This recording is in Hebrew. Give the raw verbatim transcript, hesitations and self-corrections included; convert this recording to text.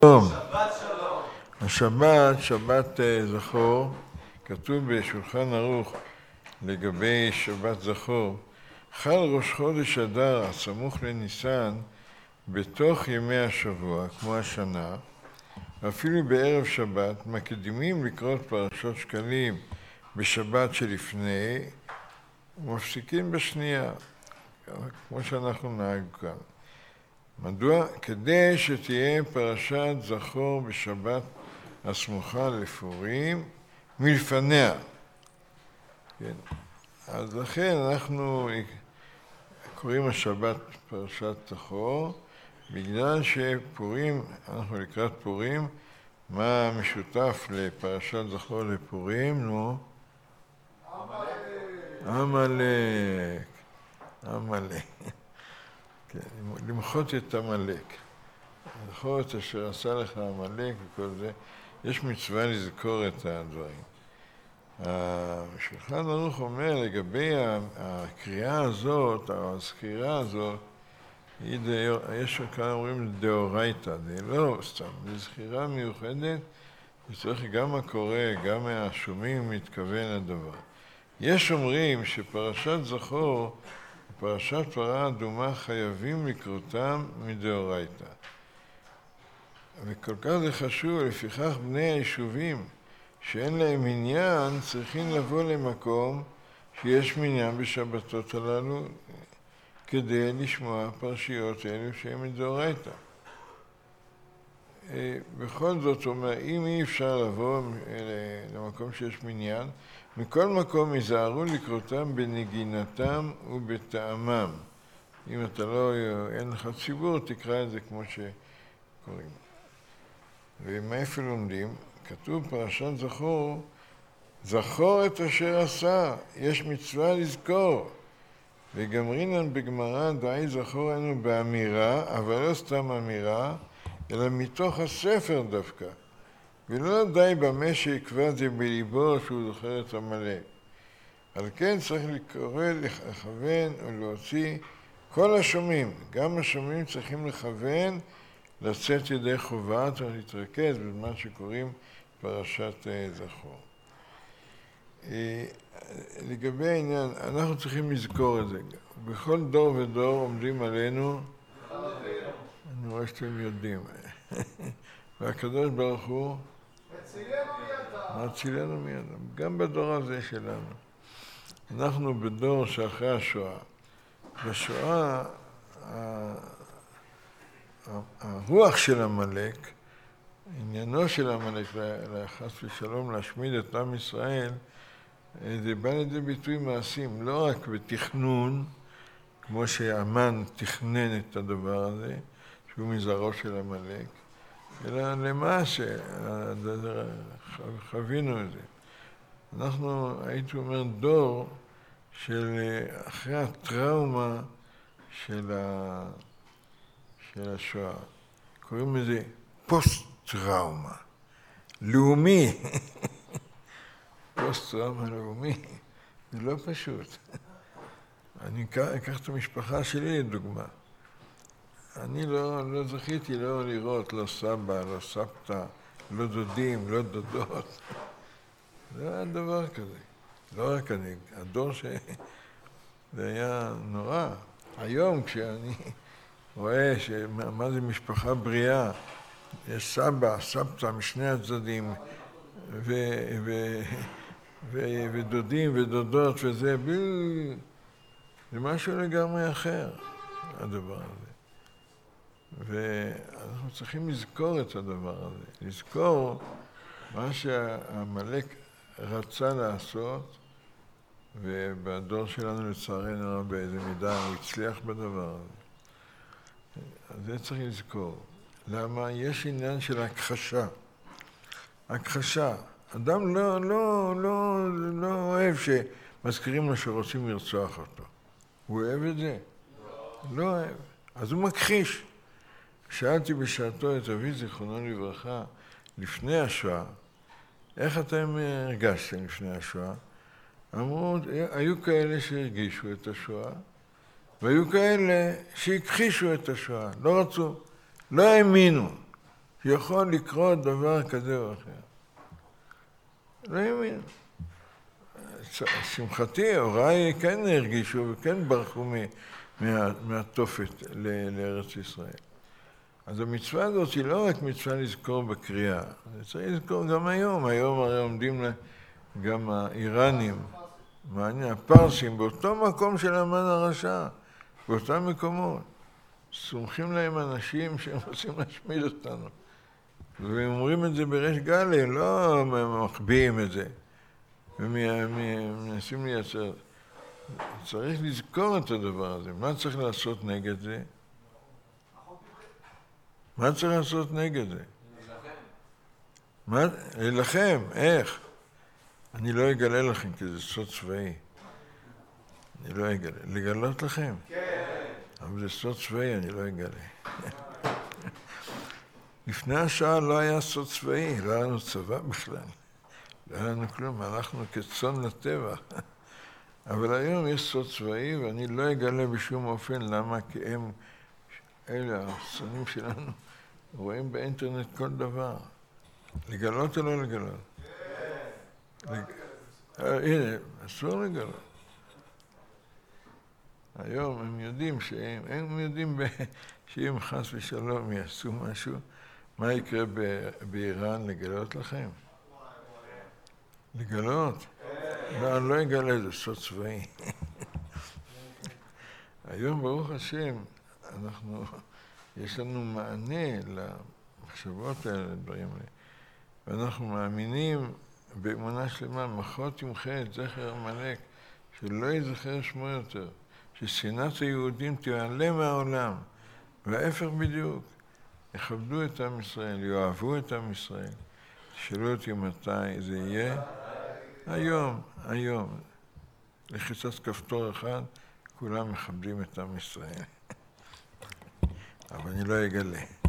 שבת שלום. השבת, שבת זכור, כתוב בשולחן ערוך לגבי שבת זכור, חל ראש חודש אדר הסמוך לניסן בתוך ימי השבוע, כמו השנה, ואפילו בערב שבת, מקדימים לקרות פרשות שקלים בשבת שלפני, ומפסיקים בשנייה, כמו שאנחנו נהג כאן. מדוע? כדי שתהיה פרשת זכור בשבת הסמוכה לפורים מלפניה. כן. אז לכן אנחנו קוראים השבת פרשת זכור, בגלל שפורים, אנחנו לקראת פורים, מה משותף לפרשת זכור לפורים? נו? עמלק. עמלק. כן, למחות את עמלק. זכור את אשר עשה לך עמלק וכל זה. יש מצווה לזכור את הדברים. השולחן ערוך אומר לגבי הקריאה הזאת, או הזכירה הזאת, יש כאן אומרים דאורייתא, זה לא סתם, זה זכירה מיוחדת, וצריך גם הקורא, גם השומעים מתכוון לדבר. יש אומרים שפרשת זכור, פרשת פרה אדומה חייבים לקרותם מדאורייתא. וכל כך זה חשוב, לפיכך בני היישובים שאין להם עניין צריכים לבוא למקום שיש מניין בשבתות הללו כדי לשמוע פרשיות אלו שהן מדאורייתא. בכל זאת, אומר, אם אי אפשר לבוא למקום שיש מניין, מכל מקום יזהרו לקרותם בנגינתם ובטעמם. אם אתה לא, אין לך ציבור, תקרא את זה כמו שקוראים. ומאיפה לומדים? כתוב פרשת זכור, זכור את אשר עשה, יש מצווה לזכור. וגמרינן בגמרא דאי זכור לנו באמירה, אבל לא סתם אמירה, אלא מתוך הספר דווקא. ולא די במה שיקבע זה בליבו שהוא זוכר את עמלק. על כן צריך לקרוא, לכוון ולהוציא כל השומעים. גם השומעים צריכים לכוון, לצאת ידי חובה, צריך להתרכז בזמן שקוראים פרשת זכור. לגבי העניין, אנחנו צריכים לזכור את זה. בכל דור ודור עומדים עלינו, אני רואה שאתם יודעים. והקדוש ברוך הוא הצילנו מידם. הצילנו מידם. גם בדור הזה שלנו. אנחנו בדור שאחרי השואה. בשואה, הרוח של עמלק, עניינו של עמלק, לחס ושלום להשמיד את עם ישראל, זה בא לידי ביטוי מעשים, לא רק בתכנון, כמו שהמן תכנן את הדבר הזה, שהוא מזרעו של עמלק, אלא למעשה, חווינו את זה. אנחנו, הייתי אומר, דור של אחרי הטראומה של, ה, של השואה. קוראים לזה פוסט-טראומה, לאומי. פוסט-טראומה לאומי, זה לא פשוט. אני אקח את המשפחה שלי לדוגמה. אני לא, לא זכיתי לא לראות, לא סבא, לא סבתא, לא דודים, לא דודות. זה היה דבר כזה. לא רק אני, הדור ש... זה היה נורא. היום כשאני רואה שמה זה משפחה בריאה, יש סבא, סבתא משני הצדדים, ו... ו... ו... ודודים ודודות וזה, ב... זה משהו לגמרי אחר, הדבר הזה. ואנחנו צריכים לזכור את הדבר הזה, לזכור מה שהעמלק רצה לעשות, ובדור שלנו לצערנו הרב באיזה מידה הוא הצליח בדבר הזה. אז זה צריך לזכור. למה? יש עניין של הכחשה. הכחשה. אדם לא, לא, לא, לא אוהב שמזכירים לו שרוצים לרצוח אותו. הוא אוהב את זה? לא. לא אוהב. אז הוא מכחיש. שאלתי בשעתו את אבי זיכרונו לברכה, לפני השואה, איך אתם הרגשתם לפני השואה? אמרו, היו כאלה שהרגישו את השואה, והיו כאלה שהכחישו את השואה, לא רצו, לא האמינו. שיכול לקרות דבר כזה או אחר. לא יאמין. שמחתי, הוריי כן הרגישו וכן ברחו מה, מהתופת לארץ ישראל. אז המצווה הזאת היא לא רק מצווה לזכור בקריאה, זה צריך לזכור גם היום. היום הרי עומדים גם האיראנים, מעניין, הפרסים, באותו מקום של המן הרשע, באותם מקומות. סומכים להם אנשים שהם רוצים להשמיד אותנו. והם אומרים את זה בריש גלי, לא מחביאים את זה. ומנסים לייצר. צריך לזכור את הדבר הזה. מה צריך לעשות נגד זה? מה צריך לעשות נגד זה? להילחם. להילחם, איך? אני לא אגלה לכם, כי זה סוד צבאי. אני לא אגלה. לגלות לכם? כן. אבל זה סוד צבאי, אני לא אגלה. לפני השעה לא היה סוד צבאי, לא היה לנו צבא בכלל. לא היה לנו כלום, הלכנו כצאן לטבע. אבל היום יש סוד צבאי, ואני לא אגלה בשום אופן. למה? כי הם, אלה השונאים שלנו, רואים באינטרנט כל דבר. לגלות או לא לגלות? כן. לג... הנה, אסור לגלות. היום הם יודעים שהם, הם יודעים שאם חס ושלום יעשו משהו, מה יקרה באיראן? לגלות לכם? לגלות? לא, אני לא אגלה, זה סוד צבאי. היום, ברוך השם, אנחנו, יש לנו מענה למחשבות האלה, לדברים האלה. ואנחנו מאמינים באמונה שלמה, מחות ימחה את זכר עמלק, שלא יזכר שמו יותר, ששנאת היהודים תיעלם מהעולם, וההפך בדיוק, יכבדו את עם ישראל, יאהבו את עם ישראל. תשאלו אותי מתי זה יהיה? היום, היום. לחיצת כפתור אחד, כולם מכבדים את עם ישראל. אבל אני לא אגלה.